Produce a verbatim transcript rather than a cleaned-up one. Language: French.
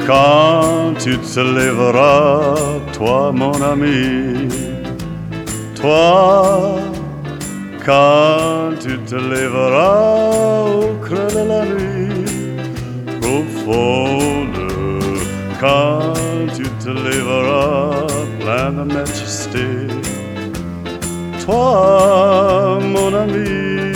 Quand tu te lèveras, toi mon ami, toi, quand tu te lèveras au creux de la nuit profonde, quand tu te lèveras plein de majesté, toi mon ami,